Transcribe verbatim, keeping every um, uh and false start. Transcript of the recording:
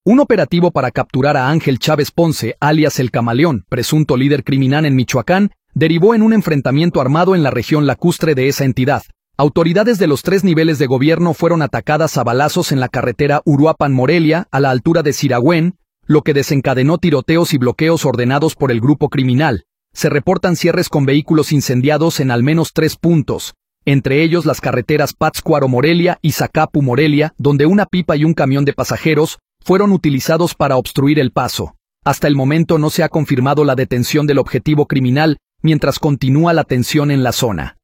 Un operativo para capturar a Ángel Chávez Ponce, alias El Camaleón, presunto líder criminal en Michoacán, derivó en un enfrentamiento armado en la región lacustre de esa entidad. Autoridades de los tres niveles de gobierno fueron atacadas a balazos en la carretera Uruapan-Morelia, a la altura de Siragüen, lo que desencadenó tiroteos y bloqueos ordenados por el grupo criminal. Se reportan cierres con vehículos incendiados en al menos tres puntos, entre ellos las carreteras Pátzcuaro-Morelia y Zacapu-Morelia, donde una pipa y un camión de pasajeros fueron utilizados para obstruir el paso. Hasta el momento no se ha confirmado la detención del objetivo criminal, mientras continúa la tensión en la zona.